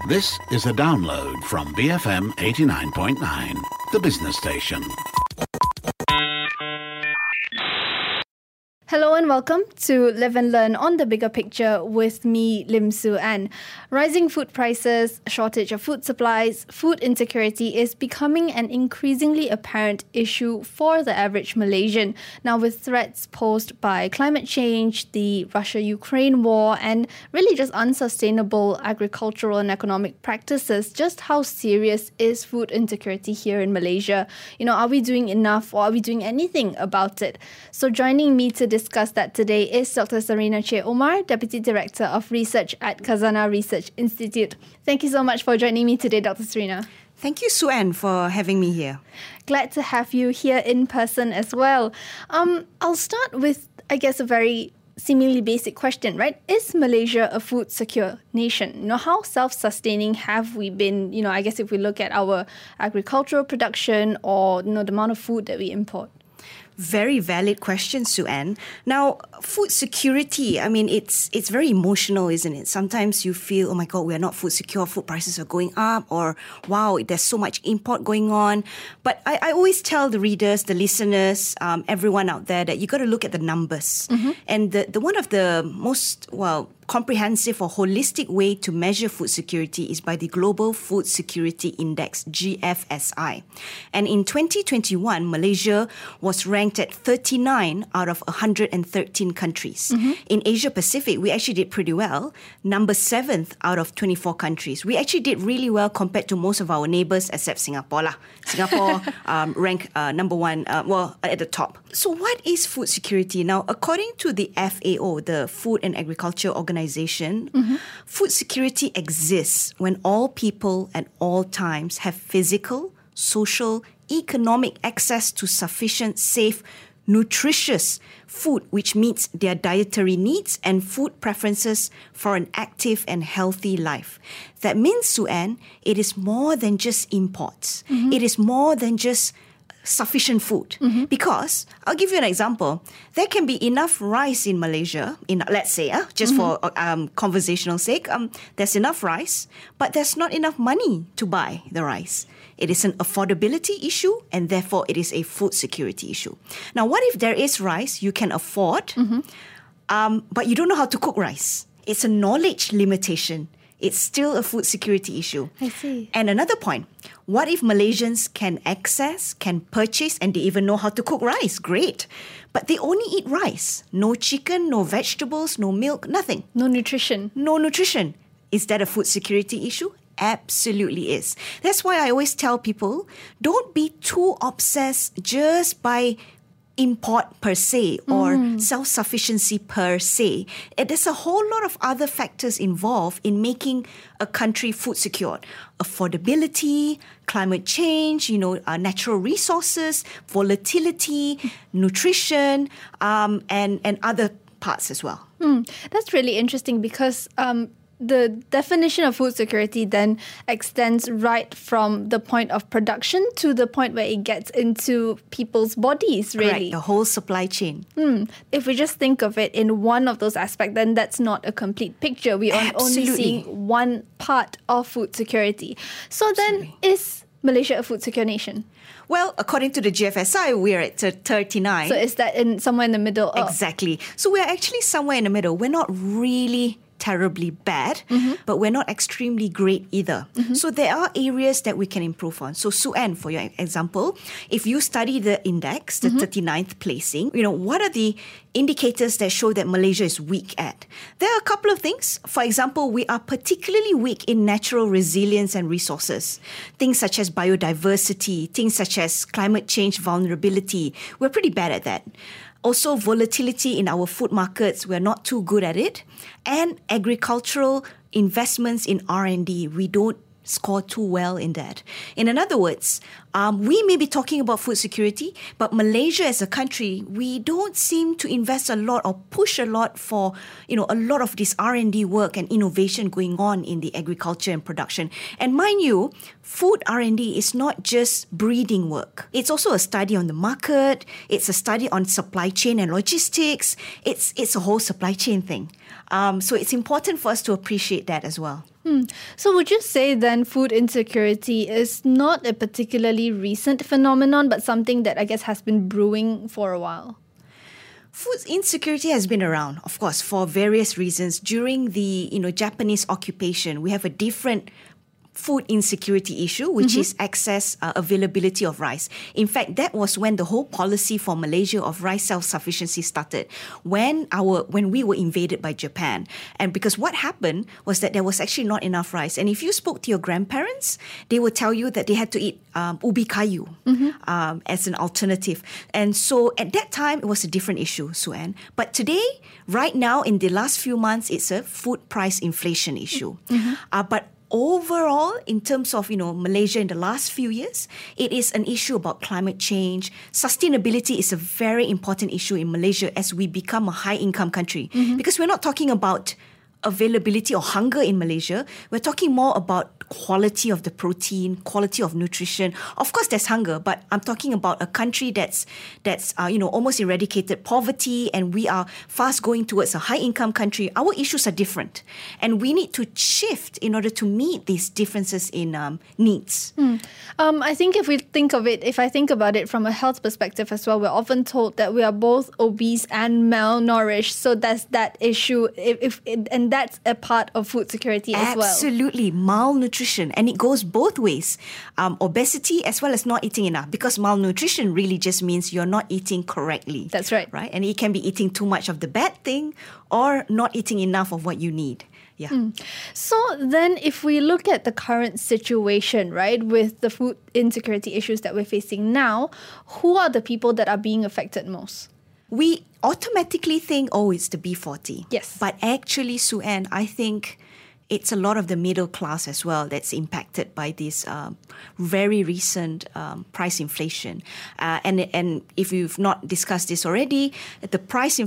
This is a download from BFM 89.9, the business station. Hello and welcome to Live and Learn on the Bigger Picture with me, Lim Su An. Rising food prices, shortage of food supplies, food insecurity is becoming an increasingly apparent issue for the average Malaysian. Now, with threats posed by climate change, the Russia-Ukraine war, and really just unsustainable agricultural and economic practices, just how serious is food insecurity here in Malaysia? You know, are we doing enough or are we doing anything about it? So joining me to discuss that today is Dr. Sarina Che Omar, Deputy Director of Research at Khazanah Research Institute. Thank you so much for joining me today, Dr. Sarina. Thank you, Su-An, for having me here. Glad to have you here in person as well. I'll start with, I guess, a very seemingly basic question, right? Is Malaysia a food secure nation? You know, how self-sustaining have we been? You know, I guess if we look at our agricultural production or, you know, the amount of food that we import. Very valid question, Su-An. Now, food security, I mean, it's very emotional, isn't it? Sometimes you feel, oh my God, we are not food secure, food prices are going up, or wow, there's so much import going on. But I always tell the readers, the listeners, everyone out there that you got to look at the numbers. Mm-hmm. And the one of the most, comprehensive or holistic way to measure food security is by the Global Food Security Index, GFSI. And in 2021, Malaysia was ranked at 39 out of 113 countries. Mm-hmm. In Asia Pacific, we actually did pretty well, number 7th out of 24 countries. We actually did really well compared to most of our neighbours except Singapore lah. Singapore ranked number 1, at the top. So what is food security? Now, according to the FAO, the Food and Agriculture Organization, mm-hmm. food security exists when all people at all times have physical, social, economic access to sufficient, safe, nutritious food which meets their dietary needs and food preferences for an active and healthy life. That means, Su-An, it is more than just imports. Mm-hmm. It is more than just sufficient food. Mm-hmm. Because, I'll give you an example. There can be enough rice in Malaysia, let's say, just mm-hmm. for conversational sake, there's enough rice, but there's not enough money to buy the rice. It is an affordability issue, and therefore it is a food security issue. Now, what if there is rice you can afford, mm-hmm. But you don't know how to cook rice? It's a knowledge limitation. It's still a food security issue. I see. And another point, what if Malaysians can access, can purchase, and they even know how to cook rice? Great. But they only eat rice. No chicken, no vegetables, no milk, nothing. No nutrition. No nutrition. Is that a food security issue? Absolutely is. That's why I always tell people, don't be too obsessed just by import per se or self-sufficiency per se. There's a whole lot of other factors involved in making a country food secure. Affordability, climate change, natural resources, volatility, nutrition, and other parts as well. That's really interesting because the definition of food security then extends right from the point of production to the point where it gets into people's bodies, really. Correct, the whole supply chain. If we just think of it in one of those aspects, then that's not a complete picture. We are only seeing one part of food security. So then, is Malaysia a food secure nation? Well, according to the GFSI, we're at 39. So is that somewhere in the middle? Exactly. So we're actually somewhere in the middle. We're not really terribly bad, mm-hmm. but we're not extremely great either. Mm-hmm. So there are areas that we can improve on. So Su-An, for your example, if you study the index, the 39th placing, what are the indicators that show that Malaysia is weak at? There are a couple of things. For example, we are particularly weak in natural resilience and resources. Things such as biodiversity, things such as climate change vulnerability. We're pretty bad at that. Also, volatility in our food markets, we're not too good at it. And agricultural investments in R&D, we don't score too well in that. In other words, we may be talking about food security, but Malaysia as a country, we don't seem to invest a lot or push a lot for, a lot of this R&D work and innovation going on in the agriculture and production. And mind you, food R&D is not just breeding work. It's also a study on the market. It's a study on supply chain and logistics. It's a whole supply chain thing. So it's important for us to appreciate that as well. So would you say then food insecurity is not a particularly recent phenomenon, but something that I guess has been brewing for a while? Food insecurity has been around, of course, for various reasons. During the Japanese occupation, we have a different food insecurity issue, which is access, availability of rice. In fact, that was when the whole policy for Malaysia of rice self-sufficiency started, when we were invaded by Japan. And because what happened was that there was actually not enough rice. And if you spoke to your grandparents, they would tell you that they had to eat ubi kayu as an alternative. And so at that time, it was a different issue, Sue-Ann. But today, right now, in the last few months, it's a food price inflation issue. But overall, in terms of Malaysia in the last few years, it is an issue about climate change. Sustainability is a very important issue in Malaysia as we become a high-income country. Because we're not talking about availability or hunger in Malaysia. We're talking more about quality of the protein, quality of nutrition. Of course, there's hunger, but I'm talking about a country that's almost eradicated poverty, and we are fast going towards a high-income country. Our issues are different, and we need to shift in order to meet these differences in needs. I think if I think about it from a health perspective as well, we're often told that we are both obese and malnourished. So that's that issue, and that's a part of food security as well. Absolutely, malnutrition. And it goes both ways. Obesity as well as not eating enough. Because malnutrition really just means you're not eating correctly. That's right. Right? And it can be eating too much of the bad thing or not eating enough of what you need. Yeah. So then if we look at the current situation, right, with the food insecurity issues that we're facing now, who are the people that are being affected most? We automatically think, it's the B40. Yes. But actually, Sue-Ann, I think it's a lot of the middle class as well that's impacted by this very recent price inflation. And if you've not discussed this already, the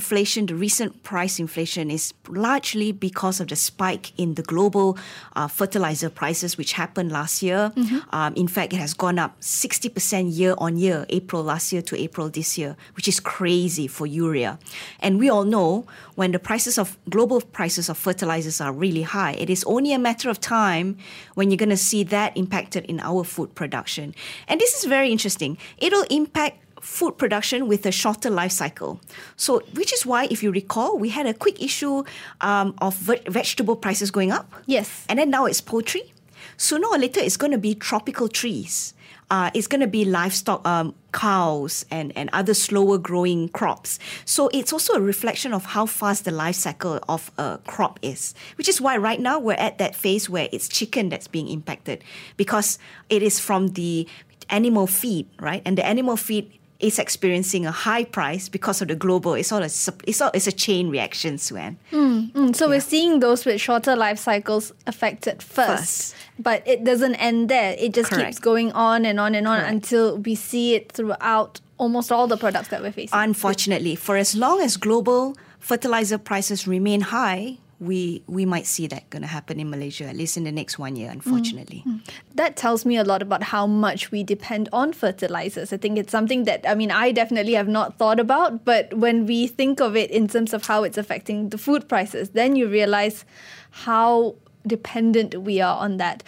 recent price inflation is largely because of the spike in the global fertilizer prices, which happened last year. In fact, it has gone up 60% year on year, April last year to April this year, which is crazy for urea. And we all know when the global prices of fertilizers are really high, it is only a matter of time when you're going to see that impacted in our food production. And this is very interesting. It'll impact food production with a shorter life cycle. So, which is why, if you recall, we had a quick issue of vegetable prices going up. Yes. And then now it's poultry. Sooner or later, it's going to be tropical trees. It's going to be livestock, cows and other slower growing crops. So it's also a reflection of how fast the life cycle of a crop is, which is why right now we're at that phase where it's chicken that's being impacted because it is from the animal feed, right? And the animal feed is experiencing a high price because of the global. It's a chain reaction, Sue-Ann. So we're seeing those with shorter life cycles affected first. But it doesn't end there. It just keeps going on and on and on until we see it throughout almost all the products that we're facing. Unfortunately, for as long as global fertilizer prices remain high, we might see that going to happen in Malaysia, at least in the next 1 year, unfortunately. That tells me a lot about how much we depend on fertilizers. I think it's something that, I definitely have not thought about, but when we think of it in terms of how it's affecting the food prices, then you realize how dependent we are on that.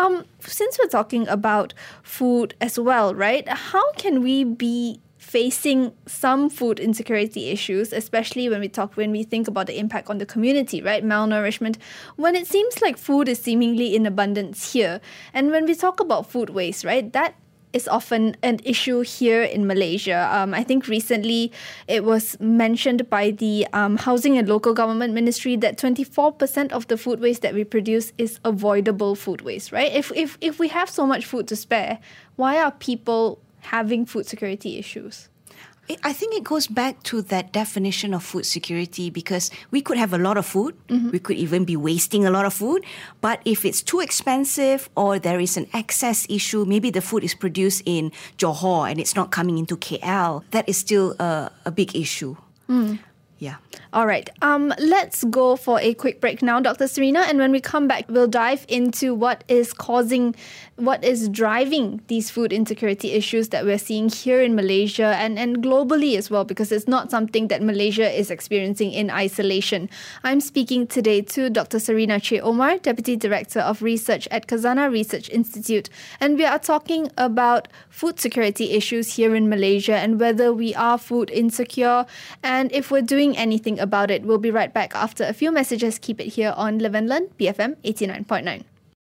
Since we're talking about food as well, right? How can we be facing some food insecurity issues, especially when we think about the impact on the community, right? Malnourishment, when it seems like food is seemingly in abundance here. And when we talk about food waste, right, that is often an issue here in Malaysia. I think recently it was mentioned by the Housing and Local Government Ministry that 24% of the food waste that we produce is avoidable food waste, right? If we have so much food to spare, why are people having food security issues? I think it goes back to that definition of food security because we could have a lot of food. We could even be wasting a lot of food. But if it's too expensive or there is an excess issue, maybe the food is produced in Johor and it's not coming into KL, that is still a big issue. Yeah. All right. Let's go for a quick break now, Dr. Serena. And when we come back, we'll dive into what is driving these food insecurity issues that we're seeing here in Malaysia and globally as well, because it's not something that Malaysia is experiencing in isolation. I'm speaking today to Dr. Serena Che Omar, Deputy Director of Research at Khazanah Research Institute. And we are talking about food security issues here in Malaysia and whether we are food insecure and if we're doing anything about it. We'll be right back after a few messages. Keep it here on Live and Learn, BFM 89.9.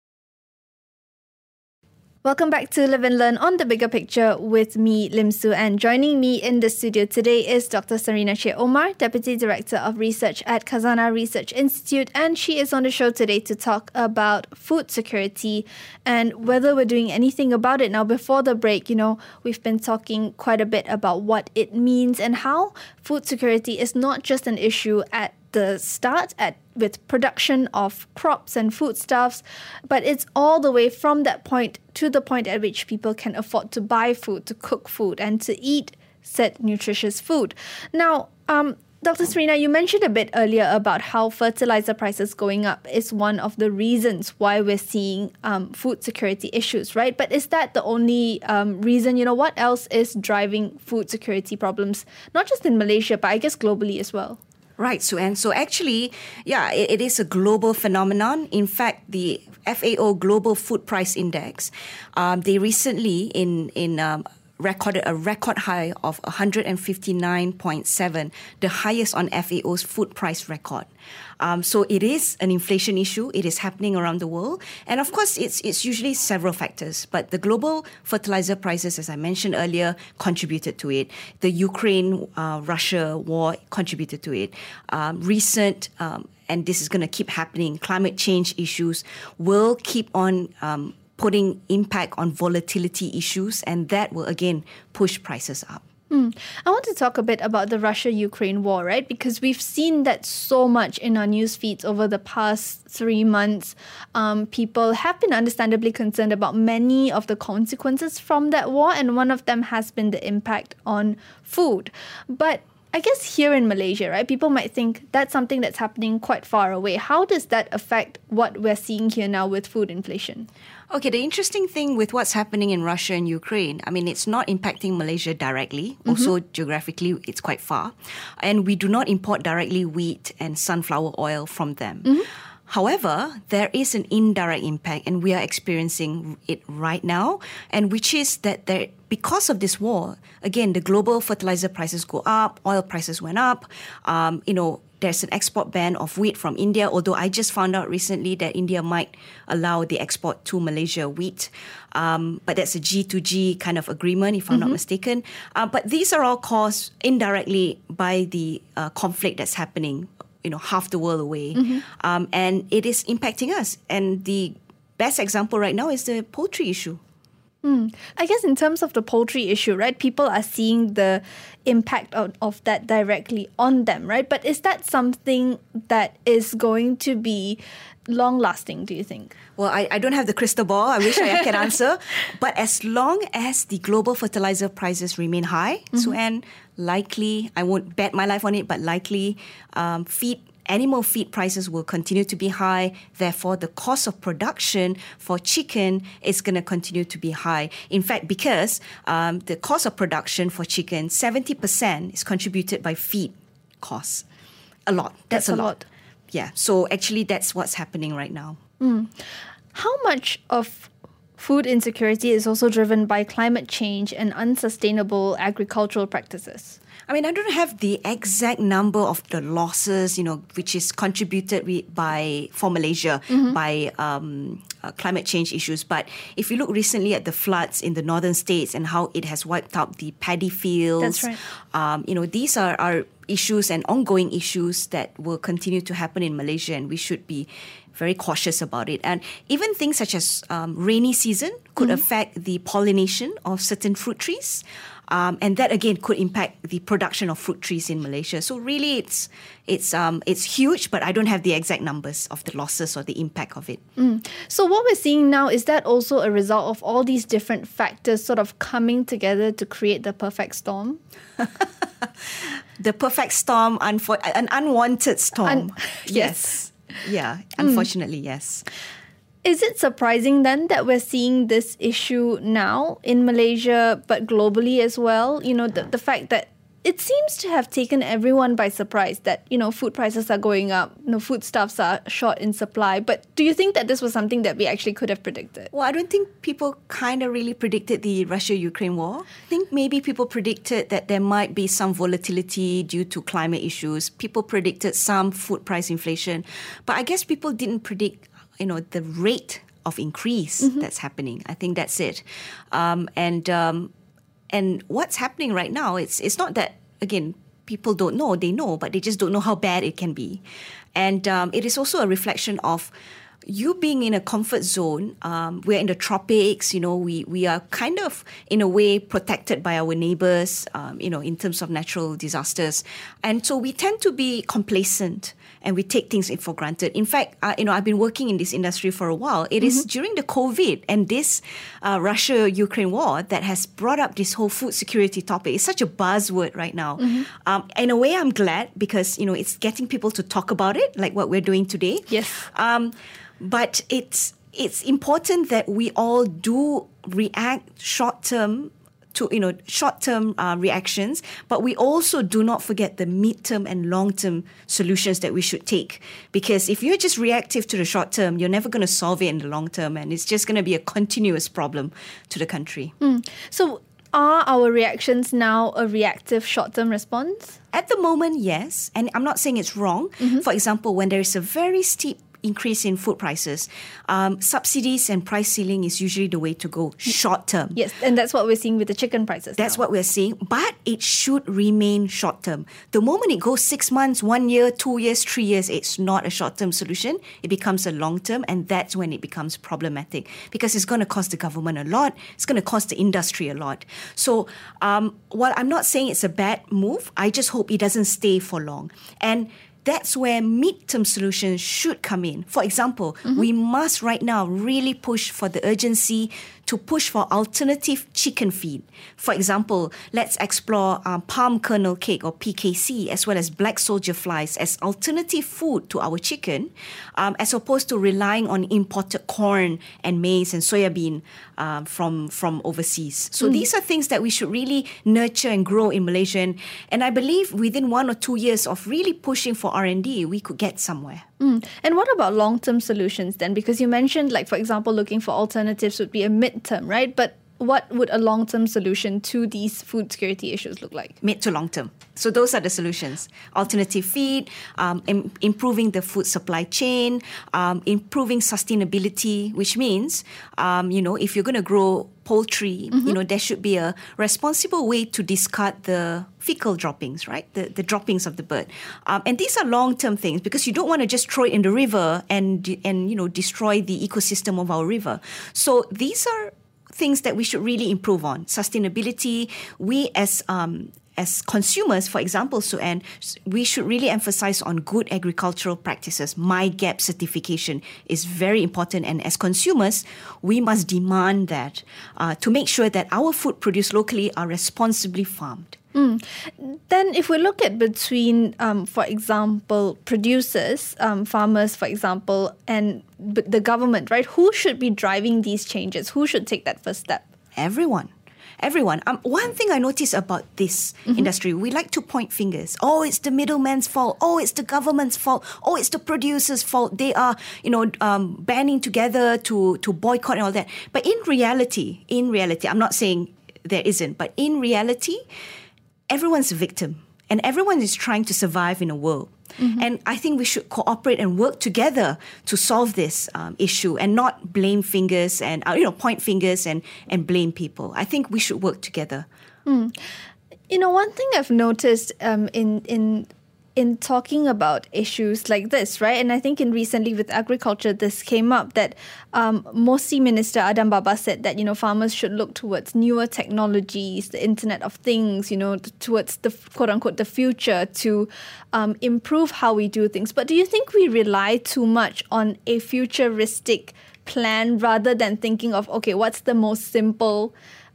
Welcome back to Live and Learn on The Bigger Picture with me, Lim Su. And joining me in the studio today is Dr. Serena Che Omar, Deputy Director of Research at Khazanah Research Institute. And she is on the show today to talk about food security and whether we're doing anything about it. Now, before the break, we've been talking quite a bit about what it means and how food security is not just an issue at the start with production of crops and foodstuffs, but it's all the way from that point to the point at which people can afford to buy food, to cook food, and to eat said nutritious food. Now, Dr. Serena, you mentioned a bit earlier about how fertilizer prices going up is one of the reasons why we're seeing food security issues, right? But is that the only reason? What else is driving food security problems, not just in Malaysia, but I guess globally as well? Right, Sue-Ann. So actually, it is a global phenomenon. In fact, the FAO Global Food Price Index, they recently recorded a record high of 159.7, the highest on FAO's food price record. So it is an inflation issue. It is happening around the world. And of course, it's usually several factors. But the global fertilizer prices, as I mentioned earlier, contributed to it. The Ukraine-Russia war contributed to it. Recent, and this is going to keep happening, climate change issues will keep on putting impact on volatility issues, and that will again push prices up. I want to talk a bit about the Russia-Ukraine war, right? Because we've seen that so much in our news feeds over the past 3 months. People have been understandably concerned about many of the consequences from that war, and one of them has been the impact on food. But I guess here in Malaysia, right, people might think that's something that's happening quite far away. How does that affect what we're seeing here now with food inflation? Okay, the interesting thing with what's happening in Russia and Ukraine, it's not impacting Malaysia directly. Also, geographically, it's quite far. And we do not import directly wheat and sunflower oil from them. However, there is an indirect impact, and we are experiencing it right now, and which is that because of this war, again, the global fertilizer prices go up, oil prices went up. There's an export ban of wheat from India, although I just found out recently that India might allow the export to Malaysia wheat. But that's a G2G kind of agreement, if I'm not mistaken. But these are all caused indirectly by the conflict that's happening, half the world away. And it is impacting us. And the best example right now is the poultry issue. I guess in terms of the poultry issue, right, people are seeing the impact of that directly on them, right? But is that something that is going to be long-lasting, do you think? Well, I don't have the crystal ball. I wish I could answer. But as long as the global fertilizer prices remain high, and likely, I won't bet my life on it, but likely animal feed prices will continue to be high. Therefore, the cost of production for chicken is going to continue to be high. In fact, because the cost of production for chicken, 70% is contributed by feed costs. A lot. That's a lot. Yeah. So actually, that's what's happening right now. How much of food insecurity is also driven by climate change and unsustainable agricultural practices? I don't have the exact number of the losses, which is contributed for Malaysia by climate change issues. But if you look recently at the floods in the northern states and how it has wiped out the paddy fields, that's right. These are issues and ongoing issues that will continue to happen in Malaysia, and we should be very cautious about it. And even things such as rainy season could affect the pollination of certain fruit trees. And that again could impact the production of fruit trees in Malaysia. So really, it's huge, but I don't have the exact numbers of the losses or the impact of it. So what we're seeing now, is that also a result of all these different factors sort of coming together to create the perfect storm? The perfect storm, an unwanted storm. Yes. Yeah, unfortunately, yes. Is it surprising then that we're seeing this issue now in Malaysia, but globally as well? You know, the fact that it seems to have taken everyone by surprise that, you know, food prices are going up, you know, foodstuffs are short in supply. But do you think that this was something that we actually could have predicted? Well, I don't think people kind of really predicted the Russia-Ukraine war. I think maybe people predicted that there might be some volatility due to climate issues. People predicted some food price inflation. But I guess people didn't predict, you know, the rate of increase that's happening. I think that's it. And what's happening right now, it's not that, again, people don't know, they know, but they just don't know how bad it can be. And it is also a reflection of you being in a comfort zone. We're in the tropics, you know, we are kind of, in a way, protected by our neighbors, you know, in terms of natural disasters. And so we tend to be complacent and we take things for granted. In fact, you know, I've been working in this industry for a while. It is during the COVID and this Russia-Ukraine war that has brought up this whole food security topic. It's such a buzzword right now. In a way, I'm glad because, you know, it's getting people to talk about it, like what we're doing today. Yes. But it's important that we all do react short-term to, you know, short-term reactions, but we also do not forget the mid-term and long-term solutions that we should take. Because if you're just reactive to the short-term, you're never going to solve it in the long-term, and it's just going to be a continuous problem to the country. So are our reactions now a reactive short-term response? At the moment, yes. And I'm not saying it's wrong. For example, when there is a very steep increase in food prices, subsidies and price ceiling is usually the way to go short term. Yes, and that's what we're seeing with the chicken prices. That's now. what we're seeing, but it should remain short term. The moment it goes 6 months, 1 year, 2 years, 3 years, it's not a short term solution. It becomes a long term, and that's when it becomes problematic because it's going to cost the government a lot. It's going to cost the industry a lot. So while I'm not saying it's a bad move, I just hope it doesn't stay for long. And that's where mid-term solutions should come in. For example, we must right now really push for the urgency to push for alternative chicken feed. For example, let's explore palm kernel cake or PKC as well as black soldier flies as alternative food to our chicken as opposed to relying on imported corn and maize and soybean from overseas. So these are things that we should really nurture and grow in Malaysia. And I believe within 1 or 2 years of really pushing for R&D, we could get somewhere. And what about long-term solutions then? Because you mentioned, like, for example, looking for alternatives would be a mid-term, right? But what would a long-term solution to these food security issues look like? Mid to long-term. So those are the solutions. Alternative feed, improving the food supply chain, improving sustainability, which means, you know, if you're going to grow poultry, you know, there should be a responsible way to discard the fecal droppings, right? The droppings of the bird. And these are long-term things because you don't want to just throw it in the river and you know, destroy the ecosystem of our river. So these are things that we should really improve on. Sustainability, we as consumers, for example, Sue-Ann, we should really emphasize on good agricultural practices. MyGAP certification is very important. And as consumers, we must demand that to make sure that our food produced locally are responsibly farmed. Then if we look at between, for example, producers, farmers, for example, and the government, right? Who should be driving these changes? Who should take that first step? Everyone. One thing I notice about this industry, we like to point fingers. Oh, it's the middleman's fault. Oh, it's the government's fault. Oh, it's the producer's fault. They are, you know, banding together to boycott and all that. But in reality, I'm not saying there isn't, but in reality, everyone's a victim and everyone is trying to survive in a world. And I think we should cooperate and work together to solve this issue and not blame fingers and, point fingers and blame people. I think we should work together. You know, one thing I've noticed in talking about issues like this, right? And I think recently with agriculture, this came up that Mosi Minister Adam Baba said that, you know, farmers should look towards newer technologies, the Internet of Things, you know, towards the quote-unquote the future to improve how we do things. But do you think we rely too much on a futuristic plan rather than thinking of, okay, what's the most simple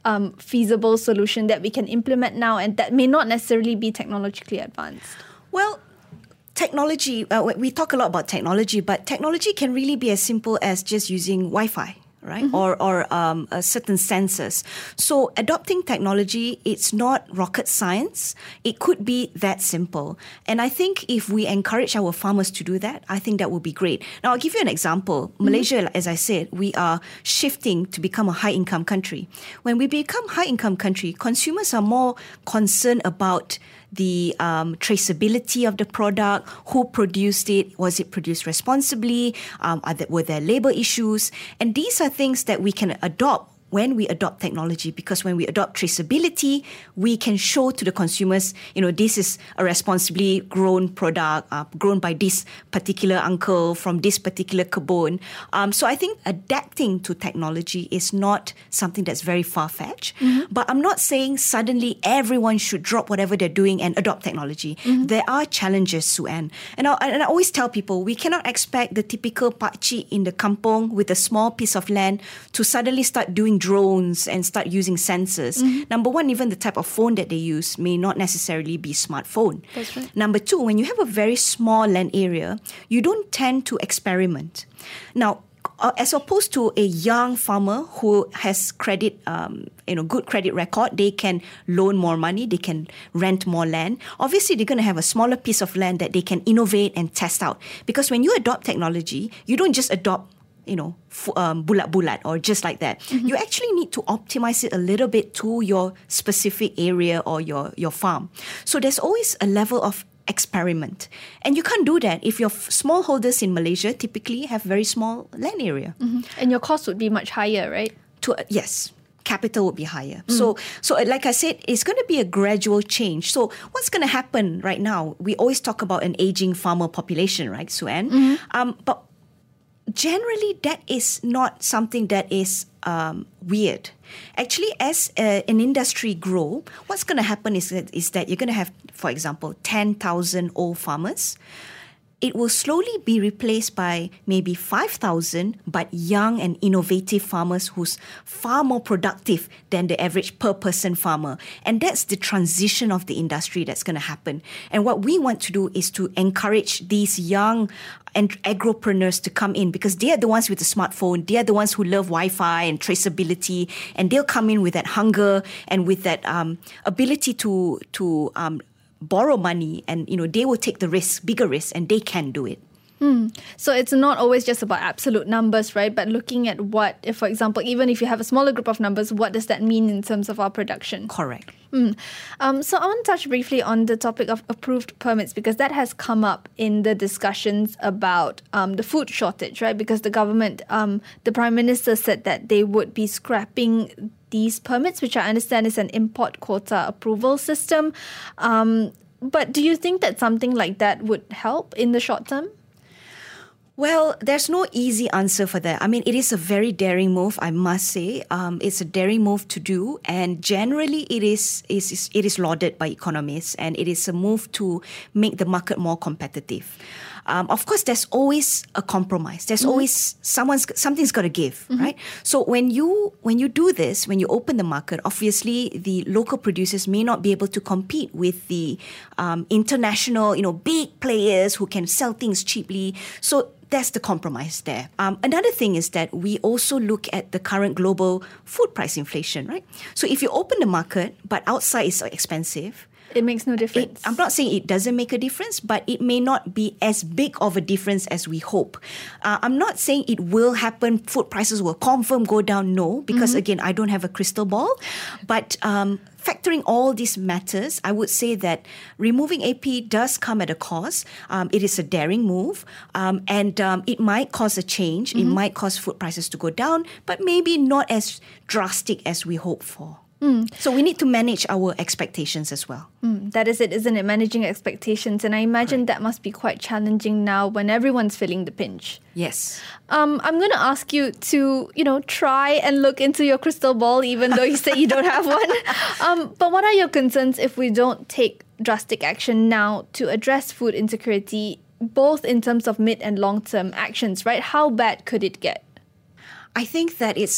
feasible solution that we can implement now and that may not necessarily be technologically advanced? Well, technology, we talk a lot about technology, but technology can really be as simple as just using Wi-Fi, right? Or certain sensors. So adopting technology, it's not rocket science. It could be that simple. And I think if we encourage our farmers to do that, I think that would be great. Now, I'll give you an example. Malaysia, as I said, we are shifting to become a high-income country. When we become high-income country, consumers are more concerned about the traceability of the product, who produced it, was it produced responsibly, were there labor issues? And these are things that we can adopt when we adopt technology, because when we adopt traceability, we can show to the consumers, this is a responsibly grown product, grown by this particular uncle from this particular kebun. So I think adapting to technology is not something that's very far-fetched, but I'm not saying suddenly everyone should drop whatever they're doing and adopt technology. There are challenges, Sue-Ann. And I always tell people, we cannot expect the typical pakcik in the kampong with a small piece of land to suddenly start doing drones and start using sensors. Number one, even the type of phone that they use may not necessarily be smartphone. That's right. Number two, when you have a very small land area, you don't tend to experiment. Now, as opposed to a young farmer who has credit, good credit record, they can loan more money, they can rent more land. Obviously, they're going to have a smaller piece of land that they can innovate and test out. Because when you adopt technology, you don't just adopt bulat-bulat or just like that. You actually need to optimize it a little bit to your specific area or your farm. So there's always a level of experiment. And you can't do that if your smallholders in Malaysia typically have very small land area. And your cost would be much higher, right? Yes. Capital would be higher. So like I said, it's going to be a gradual change. So what's going to happen right now? We always talk about an aging farmer population, right, Sue-Ann? But generally, that is not something that is weird. Actually, as an industry grow, what's going to happen is that you're going to have, for example, 10,000 old farmers. It will slowly be replaced by maybe 5,000 but young and innovative farmers who's far more productive than the average per-person farmer. And that's the transition of the industry that's going to happen. And what we want to do is to encourage these young agropreneurs to come in, because they are the ones with the smartphone, they are the ones who love Wi-Fi and traceability, and they'll come in with that hunger and with that ability to borrow money, and they will take the risk, bigger risk, and they can do it. So it's not always just about absolute numbers, right? But looking at what, if, for example, even if you have a smaller group of numbers, what does that mean in terms of our production? Correct. So I want to touch briefly on the topic of approved permits, because that has come up in the discussions about the food shortage, right? Because the government, the Prime Minister said that they would be scrapping these permits, which I understand is an import quota approval system. But do you think that something like that would help in the short term? Well, there's no easy answer for that. I mean, it is a very daring move, I must say. It's a daring move to do, and generally it is lauded by economists, and it is a move to make the market more competitive. Of course, there's always a compromise. There's always something's got to give, right? So when you do this, when you open the market, obviously the local producers may not be able to compete with the international, big players who can sell things cheaply. So that's the compromise there. Another thing is that we also look at the current global food price inflation, right? So if you open the market, but outside is expensive, it makes no difference. I'm not saying it doesn't make a difference, but it may not be as big of a difference as we hope. I'm not saying it will happen, food prices will confirm go down, no, because again, I don't have a crystal ball. But factoring all these matters, I would say that removing AP does come at a cost. It is a daring move, and it might cause a change. It might cause food prices to go down, but maybe not as drastic as we hope for. So we need to manage our expectations as well. That is it, isn't it? Managing expectations. And I imagine that must be quite challenging now when everyone's feeling the pinch. Yes. I'm going to ask you to, try and look into your crystal ball, even though you say you don't have one. But what are your concerns if we don't take drastic action now to address food insecurity, both in terms of mid and long-term actions, right? How bad could it get? I think that it's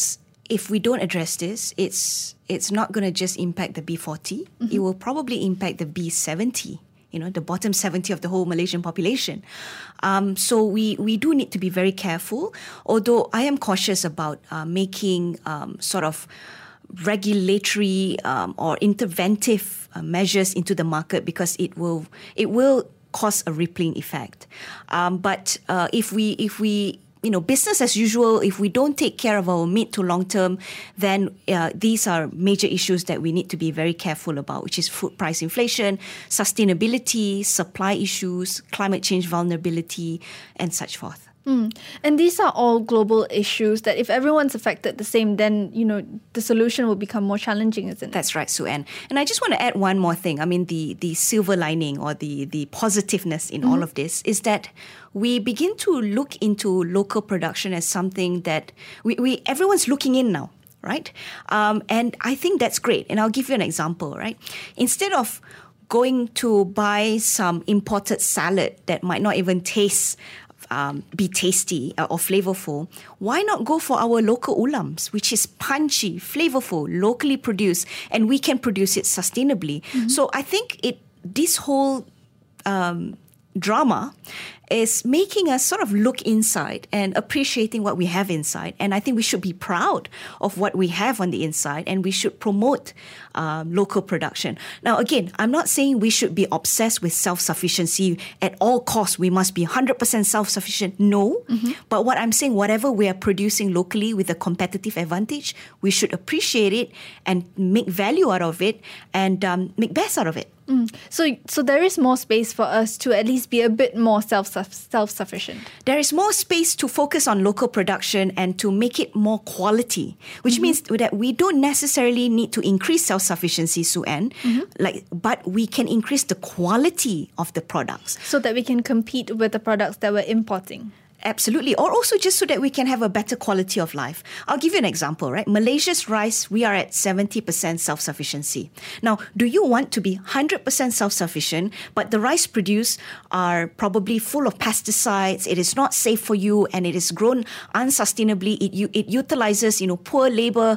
if we don't address this, it's not going to just impact the B40. It will probably impact the B70. The bottom 70 of the whole Malaysian population. So we do need to be very careful, although I am cautious about making sort of regulatory or interventive measures into the market, because it will cause a rippling effect. But if we business as usual, if we don't take care of our mid to long term, then these are major issues that we need to be very careful about, which is food price inflation, sustainability, supply issues, climate change vulnerability, and such forth. And these are all global issues that if everyone's affected the same, then, the solution will become more challenging, isn't it? That's right, Sue-Ann. And I just want to add one more thing. I mean, the silver lining or the positiveness in all of this is that we begin to look into local production as something that everyone's looking in now, right? And I think that's great. And I'll give you an example, right? Instead of going to buy some imported salad that might not even be tasty or flavorful, why not go for our local ulams, which is punchy, flavorful, locally produced, and we can produce it sustainably. So I think this whole drama is making us sort of look inside and appreciating what we have inside. And I think we should be proud of what we have on the inside, and we should promote local production. Now, again, I'm not saying we should be obsessed with self-sufficiency at all costs. We must be 100% self-sufficient. No. But what I'm saying, whatever we are producing locally with a competitive advantage, we should appreciate it and make value out of it and make best out of it. So there is more space for us to at least be a bit more self-sufficient. There is more space to focus on local production and to make it more quality, which means that we don't necessarily need to increase self-sufficiency, Sue-Ann, but we can increase the quality of the products. So that we can compete with the products that we're importing. Absolutely. Or also just so that we can have a better quality of life. I'll give you an example, right? Malaysia's rice, we are at 70% self-sufficiency. Now, do you want to be 100% self-sufficient, but the rice produced are probably full of pesticides, it is not safe for you, and it is grown unsustainably, it utilizes, poor labor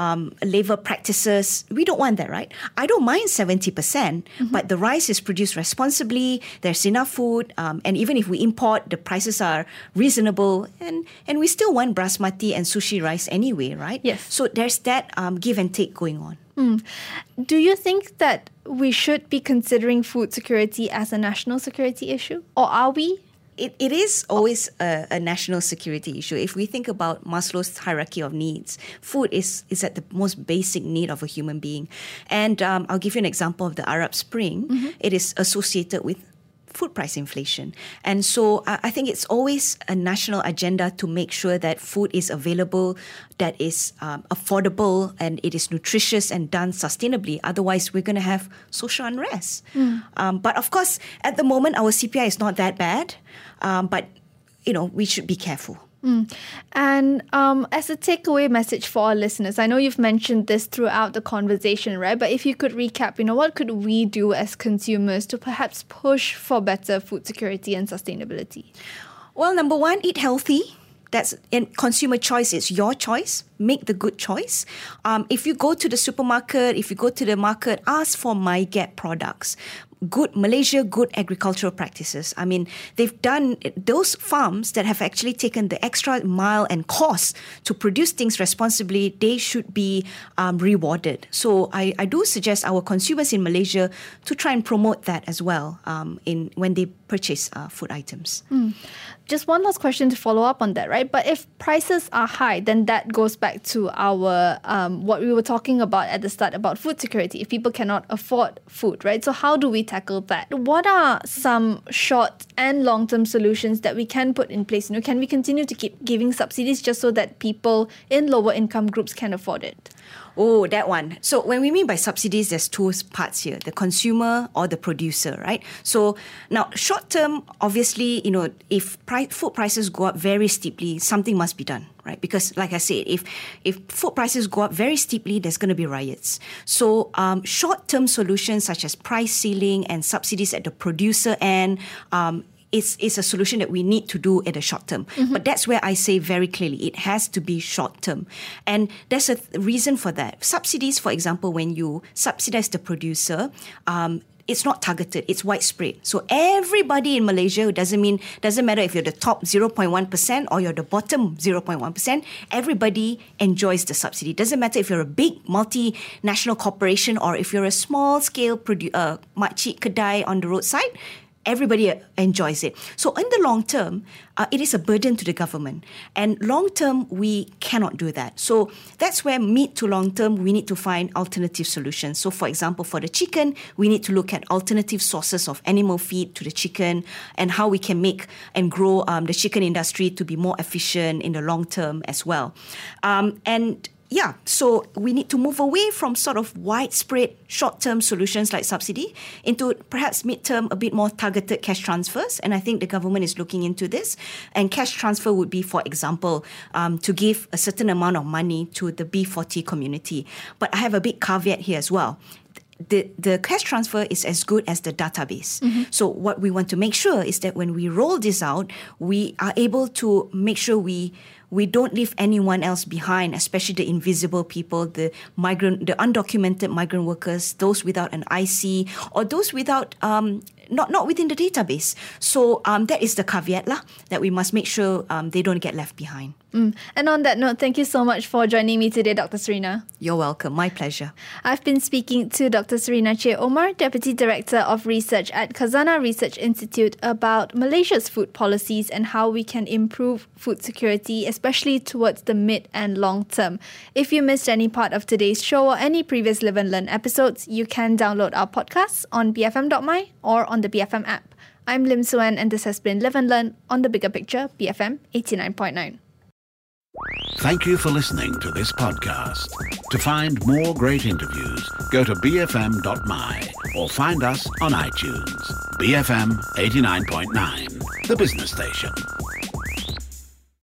practices. We don't want that, right? I don't mind 70%, but the rice is produced responsibly, there's enough food, and even if we import, the prices are reasonable, and we still want basmati and sushi rice anyway, right? Yes. So there's that give and take going on. Do you think that we should be considering food security as a national security issue? Or are we? It is always a national security issue. If we think about Maslow's hierarchy of needs, food is at the most basic need of a human being. And I'll give you an example of the Arab Spring. It is associated with food price inflation. And so I think it's always a national agenda to make sure that food is available, that is affordable, and it is nutritious and done sustainably. Otherwise, we're going to have social unrest. But of course, at the moment, our CPI is not that bad. But, we should be careful. And as a takeaway message for our listeners, I know you've mentioned this throughout the conversation, right? But if you could recap, what could we do as consumers to perhaps push for better food security and sustainability? Well, number one, eat healthy. That's in consumer choice. It's your choice. Make the good choice. If you go to the supermarket, if you go to the market, ask for MyGap products. Good agricultural practices. I mean, they've done those farms that have actually taken the extra mile and cost to produce things responsibly. They should be rewarded. So I do suggest our consumers in Malaysia to try and promote that as well when they purchase food items. Just one last question to follow up on that, right? But if prices are high, then that goes back to our what we were talking about at the start about food security. If people cannot afford food, right? So how do we tackle that? What are some short and long-term solutions that we can put in place? Can we continue to keep giving subsidies just so that people in lower income groups can afford it? Oh, that one. So when we mean by subsidies, there's two parts here, the consumer or the producer, right? So now short term, obviously, if food prices go up very steeply, something must be done, right? Because like I said, if food prices go up very steeply, there's going to be riots. So short-term solutions such as price ceiling and subsidies at the producer end, is a solution that we need to do in the short term. But that's where I say very clearly, it has to be short term. And there's a reason for that. Subsidies, for example, when you subsidize the producer, it's not targeted, it's widespread. So everybody in Malaysia, doesn't matter if you're the top 0.1% or you're the bottom 0.1%, everybody enjoys the subsidy. Doesn't matter if you're a big multinational corporation or if you're a small scale makcik kedai on the roadside, everybody enjoys it. So in the long term, it is a burden to the government. And long term, we cannot do that. So that's where mid to long term, we need to find alternative solutions. So for example, for the chicken, we need to look at alternative sources of animal feed to the chicken and how we can make and grow the chicken industry to be more efficient in the long term as well. So we need to move away from sort of widespread short-term solutions like subsidy into perhaps mid-term, a bit more targeted cash transfers. And I think the government is looking into this. And cash transfer would be, for example, to give a certain amount of money to the B40 community. But I have a big caveat here as well. The cash transfer is as good as the database. So what we want to make sure is that when we roll this out, we are able to make sure we don't leave anyone else behind, especially the invisible people, the undocumented migrant workers, those without an IC, or those without not within the database. So that is the caveat that we must make sure they don't get left behind. And on that note, thank you so much for joining me today, Dr. Serena. You're welcome. My pleasure. I've been speaking to Dr. Serena Che Omar, Deputy Director of Research at Khazanah Research Institute, about Malaysia's food policies and how we can improve food security, especially towards the mid and long term. If you missed any part of today's show or any previous Live and Learn episodes, you can download our podcasts on bfm.my or on the BFM app. I'm Lim Suen, and this has been Live and Learn on the Bigger Picture, BFM 89.9. Thank you for listening to this podcast. To find more great interviews, go to bfm.my or find us on iTunes. BFM 89.9, the business station.